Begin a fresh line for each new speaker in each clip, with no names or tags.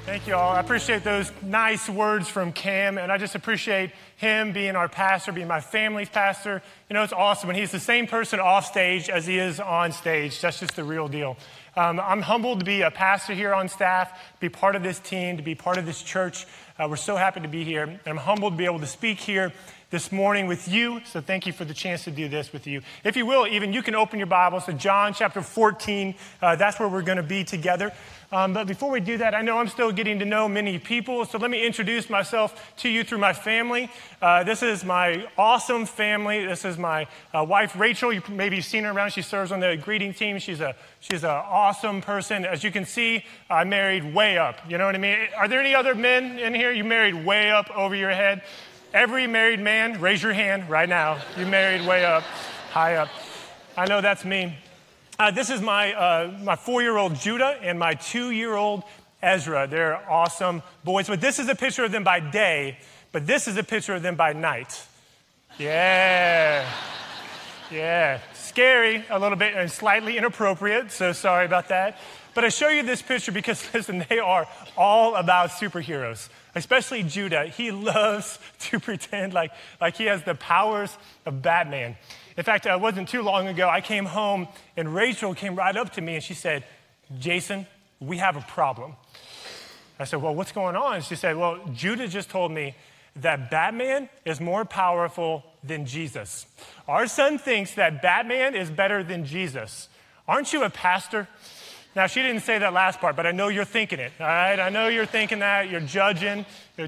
Thank you all. I appreciate those nice words from Cam, and I just appreciate him being our pastor, being my family's pastor. You know, it's awesome when he's the same person off stage as he is on stage. That's just the real deal. I'm humbled to be a pastor here on staff, be part of this team, to be part of this church. We're so happy to be here, and I'm humbled to be able to speak here this morning with you, so thank you for the chance to do this with you. If you will, even you can open your Bibles to John chapter 14. That's where we're going to be together. But before we do that, I know I'm still getting to know many people, so let me introduce myself to you through my family. This is my awesome family. This is my wife, Rachel. You maybe seen her around. She serves on the greeting team. She's an awesome person. As you can see, I married way up. You know what I mean? Are there any other men in here? You married way up over your head? Every married man, raise your hand right now. You married way up, high up. I know that's me. This is my 4-year-old Judah and my 2-year-old Ezra. They're awesome boys. But this is a picture of them by day, but this is a picture of them by night. Yeah. Scary a little bit and slightly inappropriate, so sorry about that. But I show you this picture because, listen, they are all about superheroes, especially Judah. He loves to pretend like he has the powers of Batman. In fact, it wasn't too long ago, I came home and Rachel came right up to me and she said, "Jason, we have a problem." I said, "Well, what's going on?" She said, "Well, Judah just told me that Batman is more powerful than Jesus. Our son thinks that Batman is better than Jesus. Aren't you a pastor?" Now, she didn't say that last part, but I know you're thinking it, all right? I know you're thinking that. You're judging.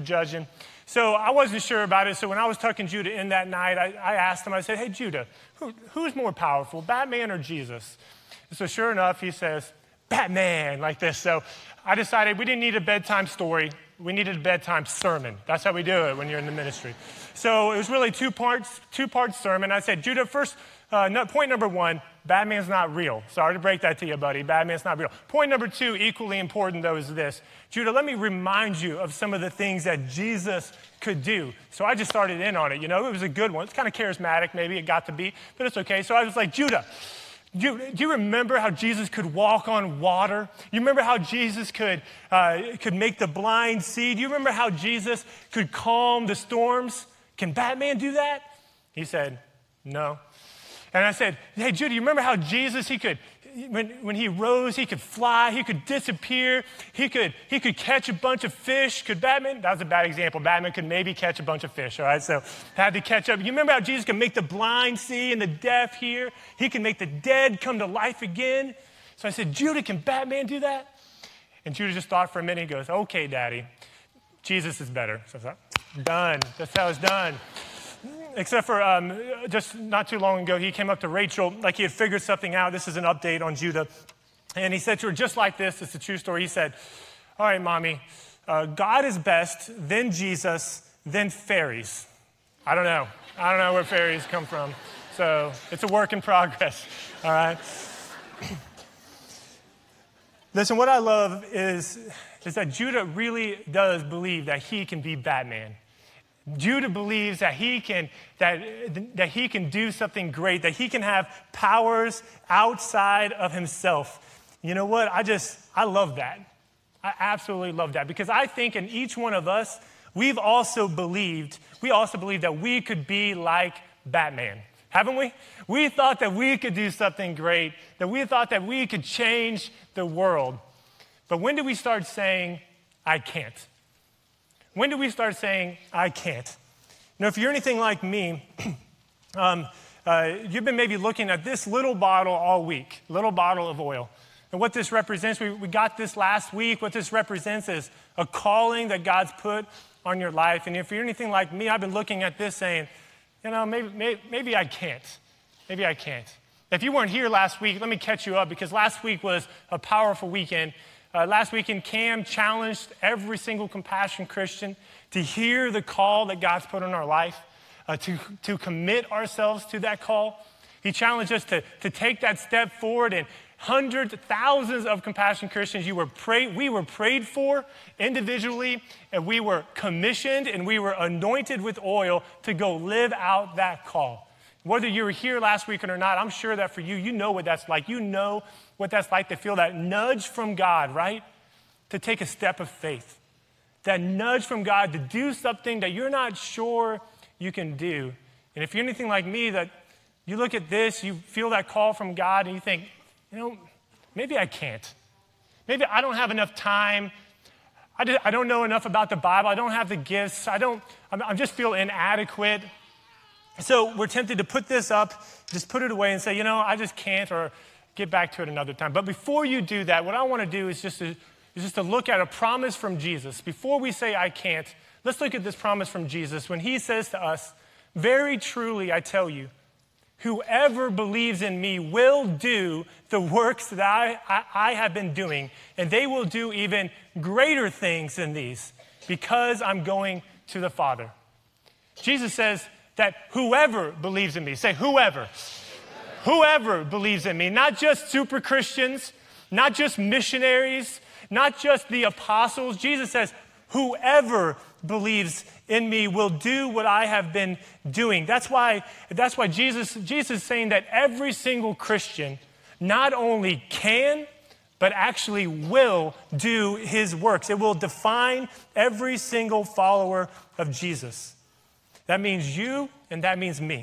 So I wasn't sure about it. So when I was tucking Judah in that night, I asked him, I said, "Hey, Judah, who's more powerful, Batman or Jesus?" So sure enough, he says, "Batman," like this. So I decided we didn't need a bedtime story. We needed a bedtime sermon. That's how we do it when you're in the ministry. So it was really two-part sermon. I said, "Judah, first, point number one, Batman's not real." Sorry to break that to you, buddy. Batman's not real. Point number two, equally important, though, is this. "Judah, let me remind you of some of the things that Jesus could do." So I just started in on it. You know, it was a good one. It's kind of charismatic, maybe it got to be, but it's okay. So I was like, "Judah, do you remember how Jesus could walk on water? You remember how Jesus could make the blind see? Do you remember how Jesus could calm the storms? Can Batman do that?" He said, "No." And I said, "Hey, Judah, you remember how Jesus, he could, when he rose, he could fly, he could disappear, he could catch a bunch of fish. Could Batman?" That was a bad example. Batman could maybe catch a bunch of fish, all right? So I had to catch up. You remember how Jesus could make the blind see and the deaf hear? He can make the dead come to life again. So I said, "Judah, can Batman do that?" And Judah just thought for a minute. He goes, "Okay, Daddy, Jesus is better." So I thought, done. That's how it's done. Except for just not too long ago, he came up to Rachel like he had figured something out. This is an update on Judah. And he said to her, just like this, it's a true story. He said, "All right, Mommy, God is best, then Jesus, then fairies." I don't know where fairies come from. So it's a work in progress, all right? Listen, what I love is that Judah really does believe that he can be Batman. Judah believes that he can do something great, that he can have powers outside of himself. You know what? I love that. I absolutely love that, because I think in each one of us, we also believed that we could be like Batman. Haven't we? We thought that we could do something great, that we thought that we could change the world. But when did we start saying, "I can't"? When do we start saying, "I can't"? Now, if you're anything like me, you've been maybe looking at this little bottle all week, little bottle of oil. And what this represents, we got this last week. What this represents is a calling that God's put on your life. And if you're anything like me, I've been looking at this saying, you know, maybe I can't. Maybe I can't. If you weren't here last week, let me catch you up, because last week was a powerful weekend. Last weekend, Cam challenged every single Compassion Christian to hear the call that God's put on our life, to commit ourselves to that call. He challenged us to take that step forward, and hundreds, thousands of Compassion Christians, we were prayed for individually, and we were commissioned, and we were anointed with oil to go live out that call. Whether you were here last week or not, I'm sure that for you, you know what that's like. You know what that's like to feel that nudge from God, right? to take a step of faith, that nudge from God to do something that you're not sure you can do. And if you're anything like me, that you look at this, you feel that call from God, and you think, maybe I can't. Maybe I don't have enough time. I don't know enough about the Bible. I don't have the gifts. I just feel inadequate. So we're tempted to put this up, just put it away and say, I just can't, or get back to it another time. But before you do that, what I want to do is just to look at a promise from Jesus. Before we say I can't, let's look at this promise from Jesus when he says to us, very truly I tell you, whoever believes in me will do the works that I have been doing, and they will do even greater things than these, because I'm going to the Father. Jesus says that whoever believes in me, say whoever. Whoever believes in me, not just super Christians, not just missionaries, not just the apostles. Jesus says, whoever believes in me will do what I have been doing. That's why Jesus is saying that every single Christian not only can, but actually will do his works. It will define every single follower of Jesus. That means you, and that means me.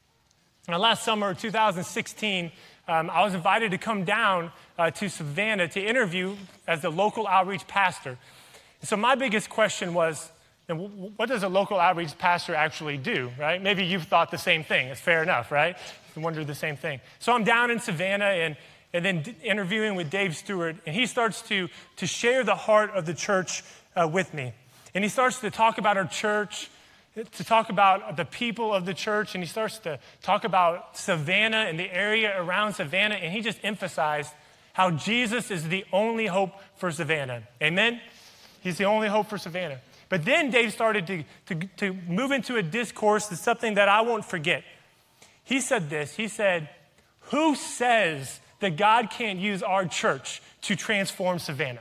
Now, last summer, 2016, I was invited to come down to Savannah to interview as the local outreach pastor. And so my biggest question was, what does a local outreach pastor actually do, right? Maybe you've thought the same thing. It's fair enough, right? You wonder the same thing. So I'm down in Savannah and then interviewing with Dave Stewart, and he starts to share the heart of the church with me. And he starts to talk about our church, to talk about the people of the church, and he starts to talk about Savannah and the area around Savannah, and he just emphasized how Jesus is the only hope for Savannah. Amen? He's the only hope for Savannah. But then Dave started to move into a discourse that's something that I won't forget. He said this. He said, who says that God can't use our church to transform Savannah?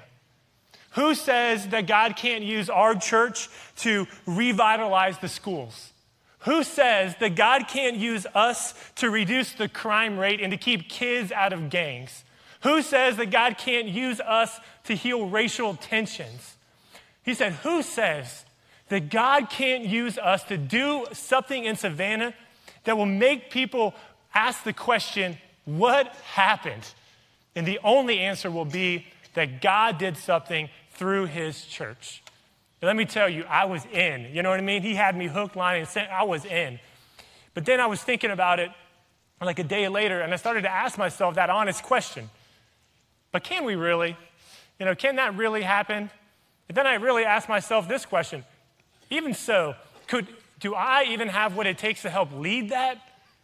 Who says that God can't use our church to revitalize the schools? Who says that God can't use us to reduce the crime rate and to keep kids out of gangs? Who says that God can't use us to heal racial tensions? He said, who says that God can't use us to do something in Savannah that will make people ask the question, what happened? And the only answer will be that God did something through his church. And let me tell you, I was in. You know what I mean? He had me hook, line, and sinker. I was in. But then I was thinking about it like a day later, and I started to ask myself that honest question. But can we really? Can that really happen? And then I really asked myself this question. Even so, do I even have what it takes to help lead that?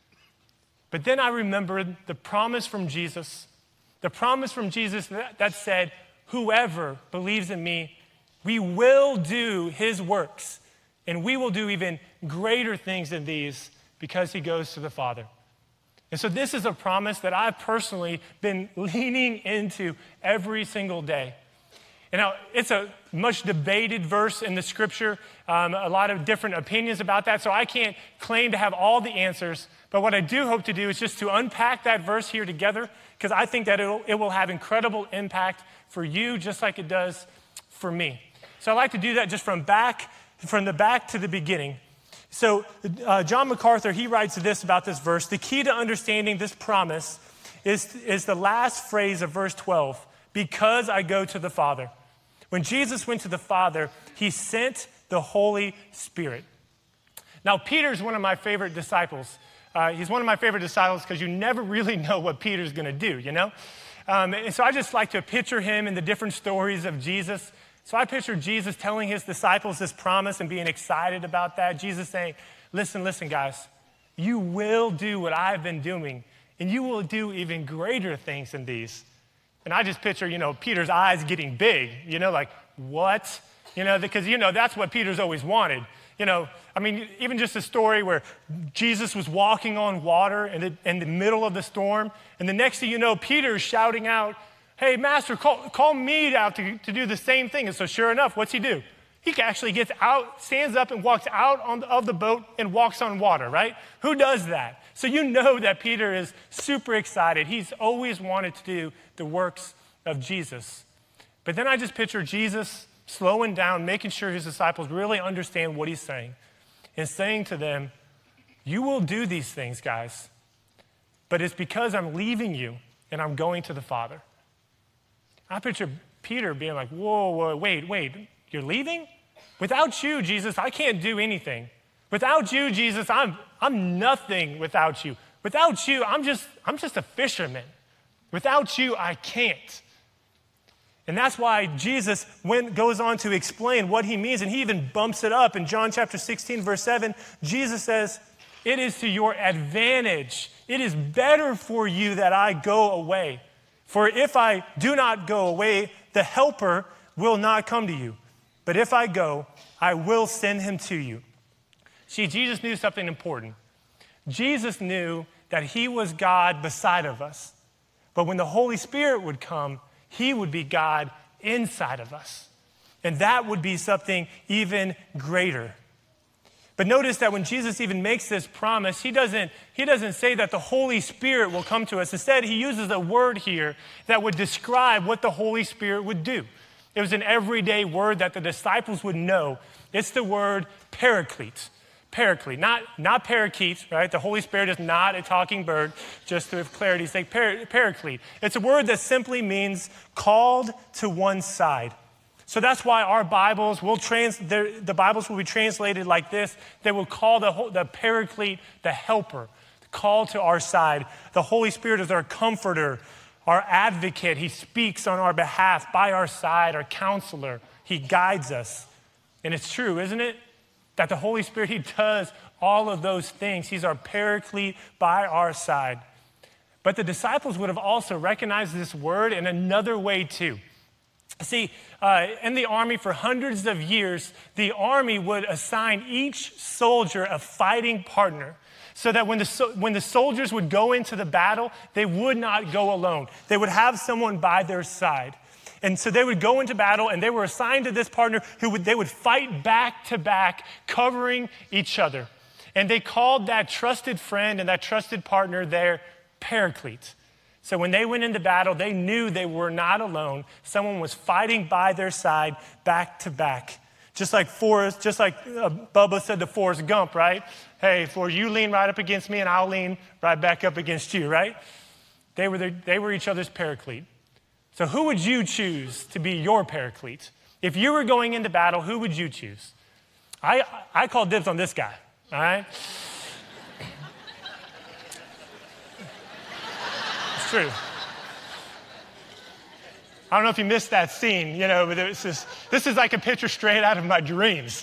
But then I remembered the promise from Jesus. The promise from Jesus that said, whoever believes in me, we will do his works, and we will do even greater things than these because he goes to the Father. And so this is a promise that I've personally been leaning into every single day. And now, it's a much debated verse in the scripture, a lot of different opinions about that, so I can't claim to have all the answers. But what I do hope to do is just to unpack that verse here together, because I think that it will have incredible impact for you just like it does for me. So I like to do that just from the back to the beginning. So John MacArthur, he writes this about this verse. The key to understanding this promise is the last phrase of verse 12, because I go to the Father. When Jesus went to the Father, he sent the Holy Spirit. Now, Peter's one of my favorite disciples. He's one of my favorite disciples because you never really know what Peter's going to do, And so I just like to picture him in the different stories of Jesus. So I picture Jesus telling his disciples this promise and being excited about that. Jesus saying, listen, guys, you will do what I've been doing, and you will do even greater things than these. And I just picture, Peter's eyes getting big, like, what? Because, that's what Peter's always wanted. Even just a story where Jesus was walking on water in the middle of the storm, and the next thing you know, Peter's shouting out, hey, Master, call me out to do the same thing. And so sure enough, what's he do? He actually gets out, stands up and walks out of the boat and walks on water, right? Who does that? So that Peter is super excited. He's always wanted to do the works of Jesus. But then I just picture Jesus slowing down, making sure his disciples really understand what he's saying, and saying to them, you will do these things, guys, but it's because I'm leaving you and I'm going to the Father. I picture Peter being like, whoa, wait, you're leaving? Without you, Jesus, I can't do anything. Without you, Jesus, I'm nothing without you. Without you, I'm just a fisherman. Without you, I can't. And that's why Jesus goes on to explain what he means, and he even bumps it up. In John chapter 16, verse 7, Jesus says, it is to your advantage. It is better for you that I go away. For if I do not go away, the helper will not come to you. But if I go, I will send him to you. See, Jesus knew something important. Jesus knew that he was God beside of us. But when the Holy Spirit would come, he would be God inside of us. And that would be something even greater. But notice that when Jesus even makes this promise, he doesn't say that the Holy Spirit will come to us. Instead, he uses a word here that would describe what the Holy Spirit would do. It was an everyday word that the disciples would know. It's the word paraclete. Paraclete, not parakeet, right? The Holy Spirit is not a talking bird, just to have clarity's sake, paraclete. It's a word that simply means called to one side. So that's why our Bibles the Bibles will be translated like this. They will call the paraclete the helper, the call to our side. The Holy Spirit is our comforter, our advocate. He speaks on our behalf, by our side, our counselor. He guides us. And it's true, isn't it? That the Holy Spirit, he does all of those things. He's our paraclete by our side. But the disciples would have also recognized this word in another way too. See, in the army for hundreds of years, the army would assign each soldier a fighting partner so that when the soldiers would go into the battle, they would not go alone. They would have someone by their side. And so they would go into battle, and they were assigned to this partner they would fight back to back, covering each other. And they called that trusted friend and that trusted partner their paraclete. So when they went into battle, they knew they were not alone. Someone was fighting by their side, back to back. Just like Bubba said to Forrest Gump, right? Hey, Forrest, you lean right up against me, and I'll lean right back up against you, right? They were each other's paraclete. So who would you choose to be your paraclete? If you were going into battle, who would you choose? I call dibs on this guy, all right? It's true. I don't know if you missed that scene, but this is like a picture straight out of my dreams,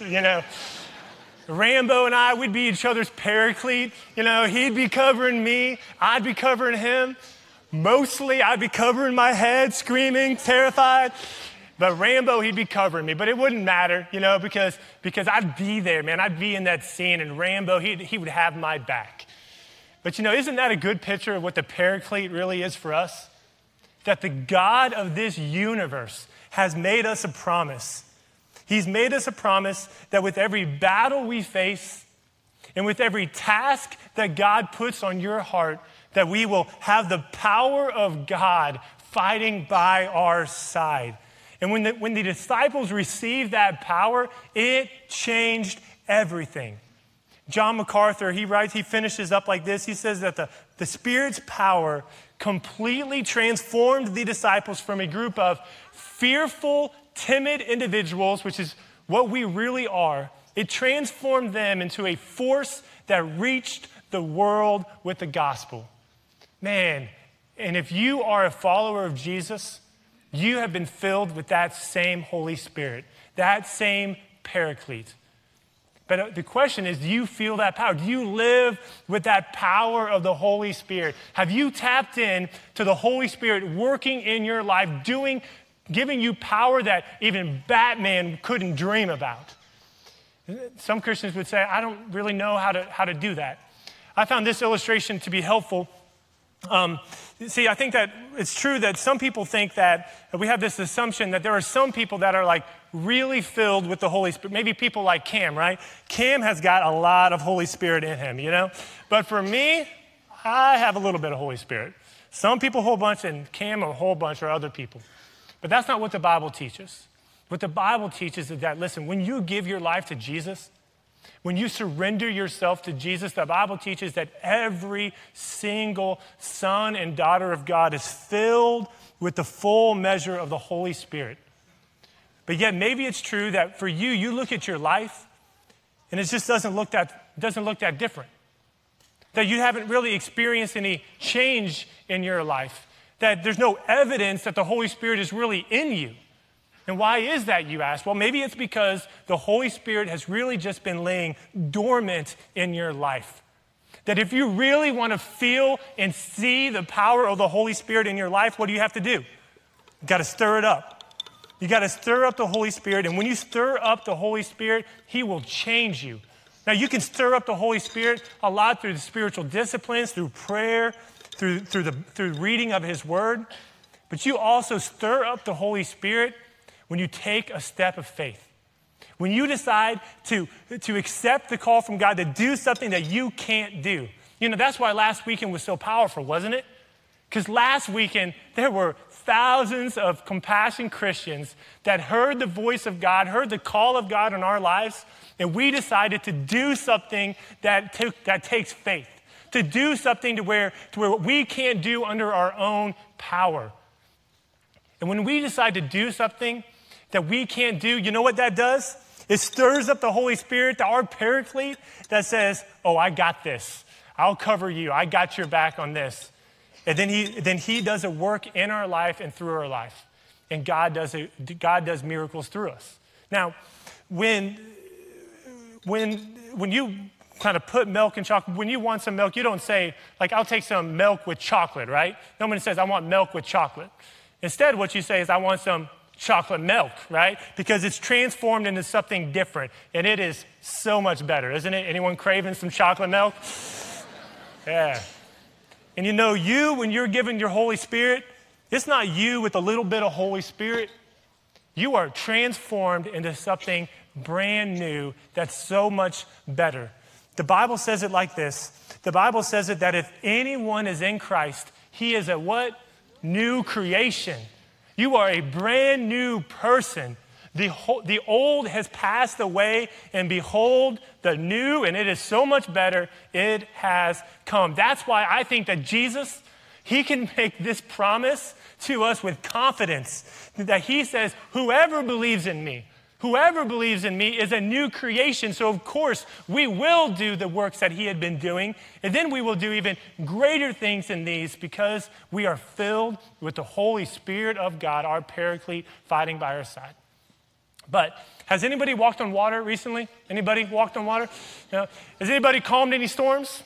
Rambo and I, we'd be each other's paraclete. He'd be covering me, I'd be covering him. Mostly, I'd be covering my head, screaming, terrified. But Rambo, he'd be covering me. But it wouldn't matter, because I'd be there, man. I'd be in that scene, and Rambo, he would have my back. But, isn't that a good picture of what the paraclete really is for us? That the God of this universe has made us a promise. He's made us a promise that with every battle we face and with every task that God puts on your heart, that we will have the power of God fighting by our side. And when the disciples received that power, it changed everything. John MacArthur, he finishes up like this. He says that the Spirit's power completely transformed the disciples from a group of fearful, timid individuals, which is what we really are. It transformed them into a force that reached the world with the gospel. Man, and if you are a follower of Jesus, you have been filled with that same Holy Spirit, that same paraclete. But the question is, do you feel that power? Do you live with that power of the Holy Spirit? Have you tapped in to the Holy Spirit working in your life, giving you power that even Batman couldn't dream about? Some Christians would say, I don't really know how to do that. I found this illustration to be helpful. I think that it's true that some people think that we have this assumption that there are some people that are like really filled with the Holy Spirit. Maybe people like Cam, right? Cam has got a lot of Holy Spirit in him, But for me, I have a little bit of Holy Spirit. Some people a whole bunch, and Cam a whole bunch, or other people. But that's not what the Bible teaches. What the Bible teaches is that, listen, when you give your life to Jesus, when you surrender yourself to Jesus, the Bible teaches that every single son and daughter of God is filled with the full measure of the Holy Spirit. But yet maybe it's true that for you, you look at your life and it just doesn't look that different. That you haven't really experienced any change in your life. That there's no evidence that the Holy Spirit is really in you. And why is that, you ask? Well, maybe it's because the Holy Spirit has really just been laying dormant in your life. That if you really want to feel and see the power of the Holy Spirit in your life, what do you have to do? You got to stir it up. You got to stir up the Holy Spirit. And when you stir up the Holy Spirit, he will change you. Now, you can stir up the Holy Spirit a lot through the spiritual disciplines, through prayer, through reading of his word. But you also stir up the Holy Spirit when you take a step of faith. When you decide to accept the call from God to do something that you can't do. You know, that's why last weekend was so powerful, wasn't it? Because last weekend, there were thousands of Compassion Christians that heard the voice of God, heard the call of God in our lives, and we decided to do something that takes faith, to do something to where we can't do under our own power. And when we decide to do something that we can't do, you know what that does? It stirs up the Holy Spirit, our paraclete, that says, oh, I got this. I'll cover you. I got your back on this. And then he does a work in our life and through our life. And God does miracles through us. Now, when you kind of put milk in chocolate, when you want some milk, you don't say, like, I'll take some milk with chocolate, right? Nobody says, I want milk with chocolate. Instead, what you say is, I want some chocolate milk, right? Because it's transformed into something different. And it is so much better, isn't it? Anyone craving some chocolate milk? Yeah. And you know, when you're given your Holy Spirit, it's not you with a little bit of Holy Spirit. You are transformed into something brand new that's so much better. The Bible says it like this. The Bible says it that if anyone is in Christ, he is a what? New creation. You are a brand new person. The old has passed away, and behold, the new, and it is so much better, it has come. That's why I think that Jesus, he can make this promise to us with confidence, that he says, whoever believes in me is a new creation. So of course, we will do the works that he had been doing, and then we will do even greater things than these because we are filled with the Holy Spirit of God, our paraclete, fighting by our side. But has anybody walked on water recently? Anybody walked on water? Has anybody calmed any storms?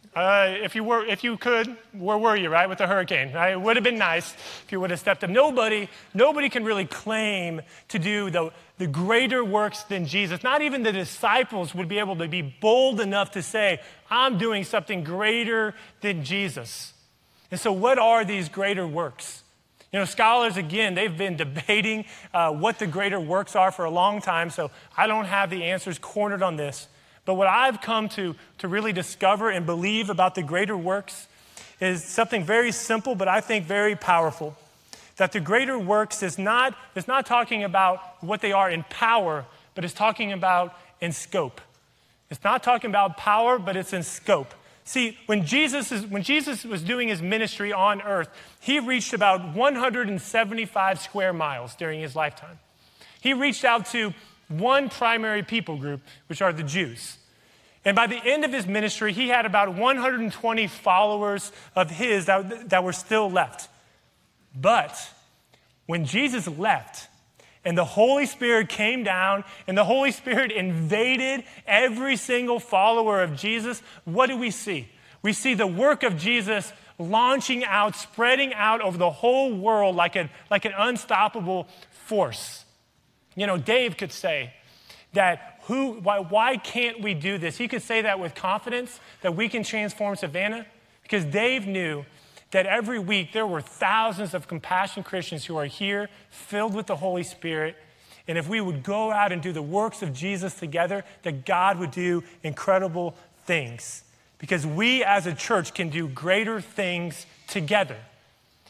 If you could, where were you, right, with the hurricane? Right? It would have been nice if you would have stepped up. Nobody can really claim to do the greater works than Jesus. Not even the disciples would be able to be bold enough to say, I'm doing something greater than Jesus. And so what are these greater works? You know, scholars, again, they've been debating what the greater works are for a long time, so I don't have the answers cornered on this. But what I've come to really discover and believe about the greater works is something very simple, but I think very powerful. That the greater works is not talking about what they are in power, but it's talking about in scope. It's not talking about power, but it's in scope. See, when Jesus was doing his ministry on earth, he reached about 175 square miles during his lifetime. He reached out to one primary people group, which are the Jews. And by the end of his ministry, he had about 120 followers of his that were still left. But when Jesus left, and the Holy Spirit came down, and the Holy Spirit invaded every single follower of Jesus, what do we see? We see the work of Jesus launching out, spreading out over the whole world like an unstoppable force. You know, Dave could say that why can't we do this? He could say that with confidence, that we can transform Savannah, because Dave knew that every week there were thousands of Compassion Christians who are here filled with the Holy Spirit. And if we would go out and do the works of Jesus together, that God would do incredible things. Because we as a church can do greater things together.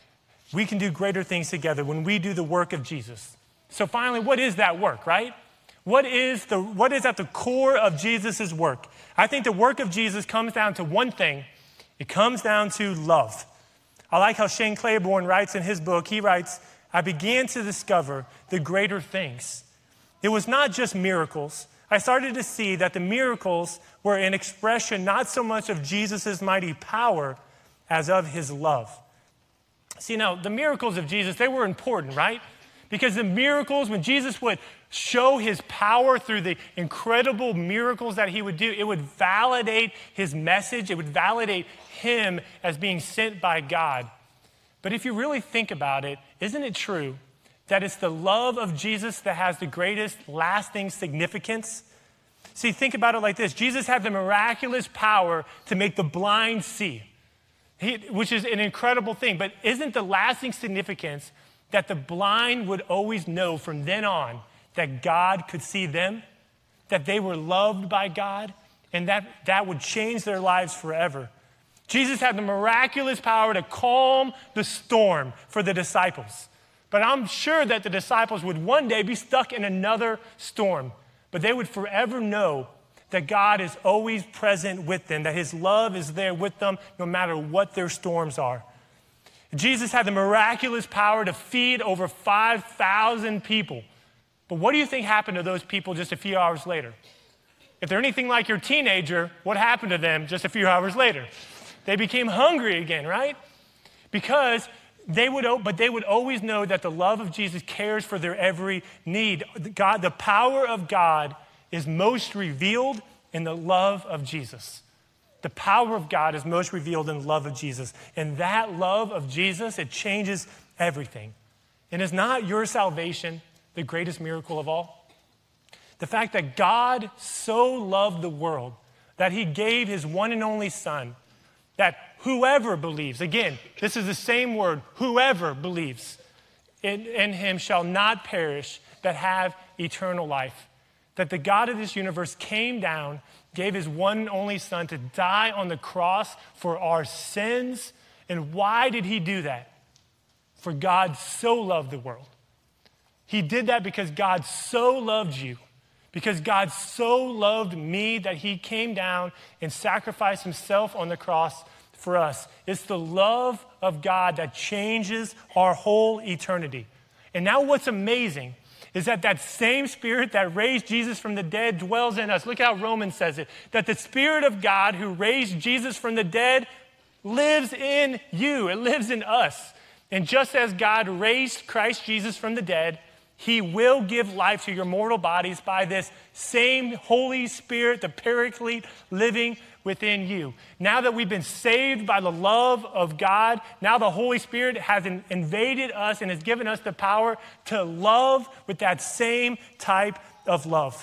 we can do greater things together when we do the work of Jesus. So finally, what is that work, right? What is at the core of Jesus' work? I think the work of Jesus comes down to one thing. It comes down to love. I like how Shane Claiborne writes in his book. He writes, I began to discover the greater things. It was not just miracles. I started to see that the miracles were an expression not so much of Jesus' mighty power as of his love. See, now, the miracles of Jesus, they were important, right? Because the miracles, when Jesus would show his power through the incredible miracles that he would do, it would validate his message. It would validate him as being sent by God. But if you really think about it, isn't it true that it's the love of Jesus that has the greatest lasting significance? See, think about it like this. Jesus had the miraculous power to make the blind see, which is an incredible thing. But isn't the lasting significance that the blind would always know from then on that God could see them, that they were loved by God, and that would change their lives forever? Jesus had the miraculous power to calm the storm for the disciples. But I'm sure that the disciples would one day be stuck in another storm. But they would forever know that God is always present with them, that his love is there with them no matter what their storms are. Jesus had the miraculous power to feed over 5,000 people. But what do you think happened to those people just a few hours later? If they're anything like your teenager, what happened to them just a few hours later? They became hungry again, right? Because they would always know that the love of Jesus cares for their every need. God, the power of God is most revealed in the love of Jesus. The power of God is most revealed in the love of Jesus. And that love of Jesus, it changes everything. And is not your salvation the greatest miracle of all? The fact that God so loved the world that he gave his one and only Son, that whoever believes, again, this is the same word, whoever believes in him shall not perish, but have eternal life. That the God of this universe came down, gave his one and only Son to die on the cross for our sins. And why did he do that? For God so loved the world. He did that because God so loved you, because God so loved me that he came down and sacrificed himself on the cross for us. It's the love of God that changes our whole eternity. And now what's amazing is that same Spirit that raised Jesus from the dead dwells in us. Look how Romans says it, that the Spirit of God who raised Jesus from the dead lives in you. It lives in us. And just as God raised Christ Jesus from the dead, he will give life to your mortal bodies by this same Holy Spirit, the Paraclete, living within you. Now that we've been saved by the love of God, now the Holy Spirit has invaded us and has given us the power to love with that same type of love.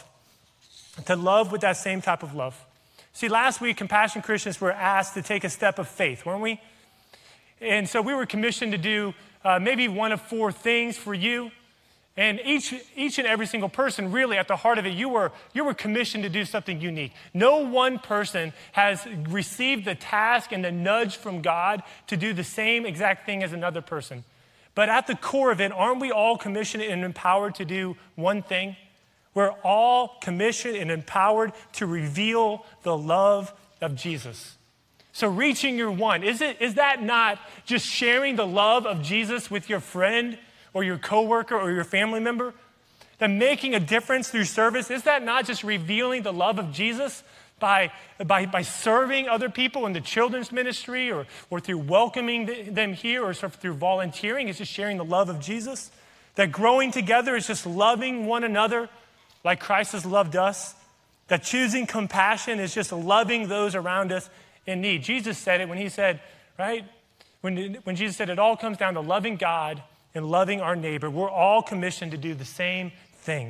To love with that same type of love. See, last week, Compassion Christians were asked to take a step of faith, weren't we? And so we were commissioned to do maybe one of four things for you. And each and every single person, really, at the heart of it, you were commissioned to do something unique. No one person has received the task and the nudge from God to do the same exact thing as another person. But at the core of it, aren't we all commissioned and empowered to do one thing? We're all commissioned and empowered to reveal the love of Jesus. So reaching your one, is that not just sharing the love of Jesus with your friend or your coworker or your family member? That making a difference through service, is that not just revealing the love of Jesus by serving other people in the children's ministry or through welcoming them here or through volunteering? It's just sharing the love of Jesus. That growing together is just loving one another like Christ has loved us. That choosing compassion is just loving those around us in need. Jesus said it when he said, right? When Jesus said it all comes down to loving God and loving our neighbor. We're all commissioned to do the same thing.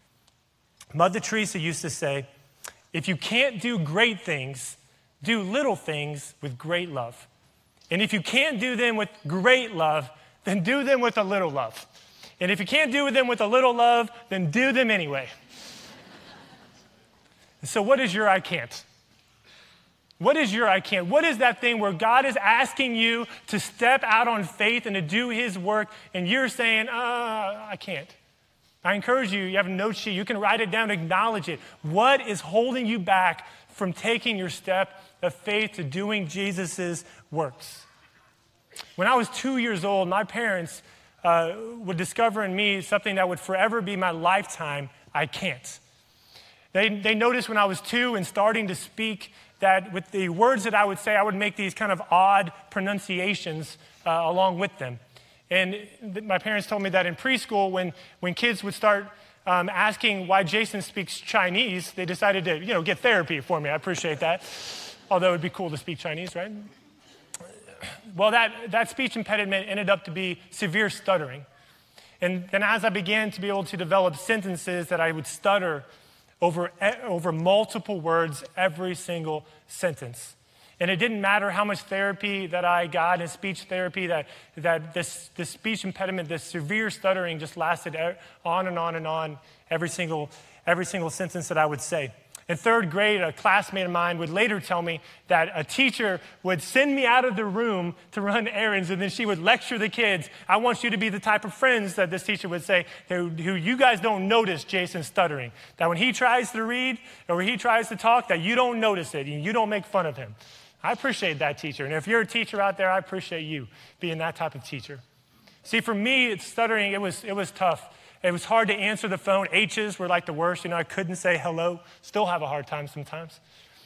Mother Teresa used to say, if you can't do great things, do little things with great love. And if you can't do them with great love, then do them with a little love. And if you can't do them with a little love, then do them anyway. And so what is your I can't? What is your I can't? What is that thing where God is asking you to step out on faith and to do his work, and you're saying, I can't? I encourage you, you have a note sheet, you can write it down, acknowledge it. What is holding you back from taking your step of faith to doing Jesus' works? When I was 2 years old, my parents would discover in me something that would forever be my lifetime I can't. They noticed when I was 2 and starting to speak that with the words that I would say, I would make these kind of odd pronunciations along with them. And my parents told me that in preschool, when kids would start asking why Jason speaks Chinese, they decided to, get therapy for me. I appreciate that. Although it would be cool to speak Chinese, right? Well, that speech impediment ended up to be severe stuttering. And then as I began to be able to develop sentences that I would stutter over multiple words every single sentence. And it didn't matter how much therapy that I got in speech therapy, that this speech impediment, this severe stuttering just lasted on and on and on every single sentence that I would say. In third grade, a classmate of mine would later tell me that a teacher would send me out of the room to run errands, and then she would lecture the kids. I want you to be the type of friends that this teacher would say, who you guys don't notice Jason stuttering. That when he tries to read or he tries to talk, that you don't notice it and you don't make fun of him. I appreciate that teacher. And if you're a teacher out there, I appreciate you being that type of teacher. See, for me, stuttering, it was tough. It was hard to answer the phone. H's were like the worst. I couldn't say hello. Still have a hard time sometimes.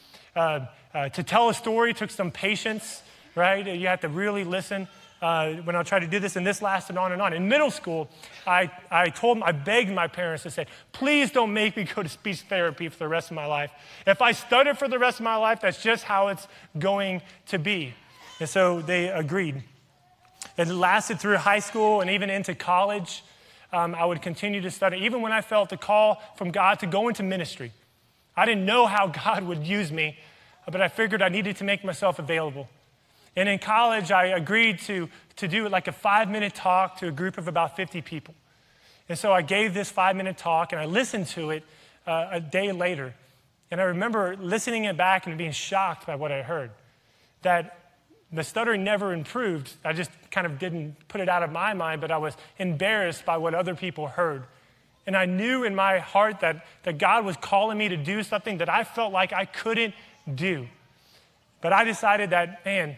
To tell a story took some patience, right? You have to really listen when I tried to do this, and this lasted on and on. In middle school, I begged my parents to say, please don't make me go to speech therapy for the rest of my life. If I stutter for the rest of my life, that's just how it's going to be. And so they agreed. It lasted through high school and even into college. I would continue to study, even when I felt the call from God to go into ministry. I didn't know how God would use me, but I figured I needed to make myself available. And in college, I agreed to do like a 5-minute talk to a group of about 50 people. And so I gave this 5-minute talk, and I listened to it a day later. And I remember listening it back and being shocked by what I heard, that the stuttering never improved. I just kind of didn't put it out of my mind, but I was embarrassed by what other people heard. And I knew in my heart that God was calling me to do something that I felt like I couldn't do. But I decided that, man,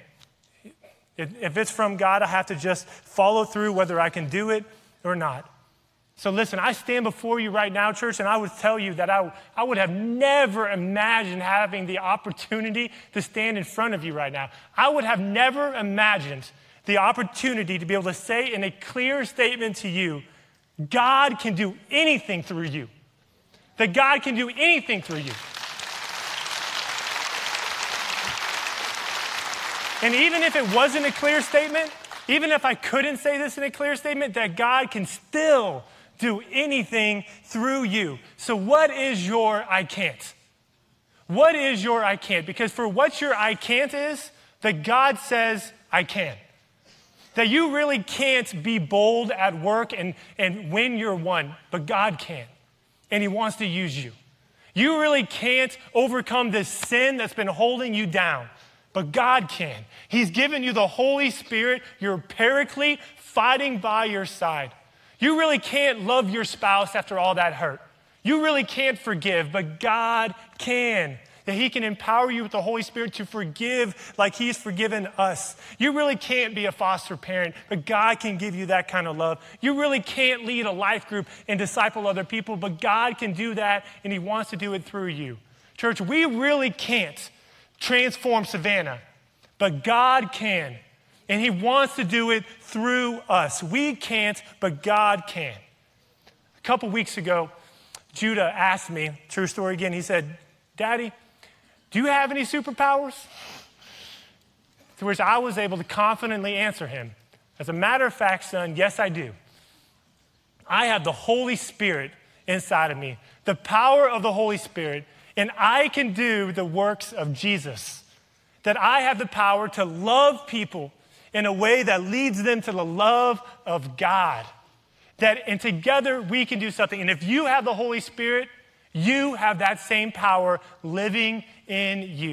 if it's from God, I have to just follow through whether I can do it or not. So listen, I stand before you right now, church, and I would tell you that I would have never imagined having the opportunity to stand in front of you right now. I would have never imagined the opportunity to be able to say in a clear statement to you, God can do anything through you. That God can do anything through you. And even if it wasn't a clear statement, even if I couldn't say this in a clear statement, that God can still do anything through you. So what is your I can't? What is your I can't? Because for what your I can't is, that God says I can. That you really can't be bold at work and win your one, but God can. And he wants to use you. You really can't overcome this sin that's been holding you down, but God can. He's given you the Holy Spirit, your paraclete, fighting by your side. You really can't love your spouse after all that hurt. You really can't forgive, but God can. That he can empower you with the Holy Spirit to forgive like he's forgiven us. You really can't be a foster parent, but God can give you that kind of love. You really can't lead a life group and disciple other people, but God can do that, and he wants to do it through you. Church, we really can't transform Savannah, but God can. And he wants to do it through us. We can't, but God can. A couple weeks ago, Judah asked me, true story again, he said, Daddy, do you have any superpowers? To which I was able to confidently answer him. As a matter of fact, son, yes, I do. I have the Holy Spirit inside of me, the power of the Holy Spirit, and I can do the works of Jesus. That I have the power to love people in a way that leads them to the love of God. And together we can do something. And if you have the Holy Spirit, you have that same power living in you.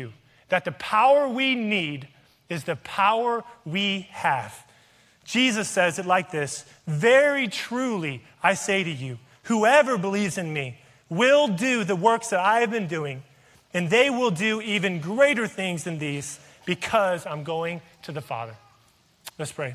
that the power we need is the power we have. Jesus says it like this, very truly I say to you, whoever believes in me will do the works that I have been doing, and they will do even greater things than these because I'm going to the Father. Let's pray.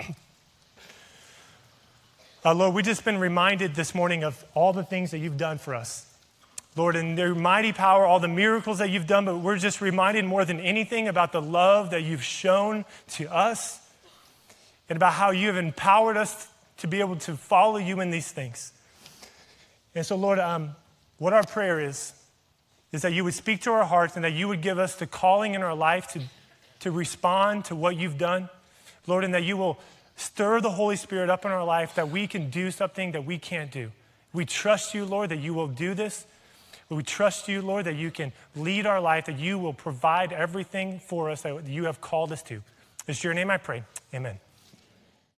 Lord, we've just been reminded this morning of all the things that you've done for us. Lord, in their mighty power, all the miracles that you've done, but we're just reminded more than anything about the love that you've shown to us and about how you have empowered us to be able to follow you in these things. And so, Lord, what our prayer is that you would speak to our hearts and that you would give us the calling in our life to respond to what you've done. Lord, and that you will stir the Holy Spirit up in our life that we can do something that we can't do. We trust you, Lord, that you will do this. We trust you, Lord, that you can lead our life, that you will provide everything for us that you have called us to. It's your name I pray. Amen.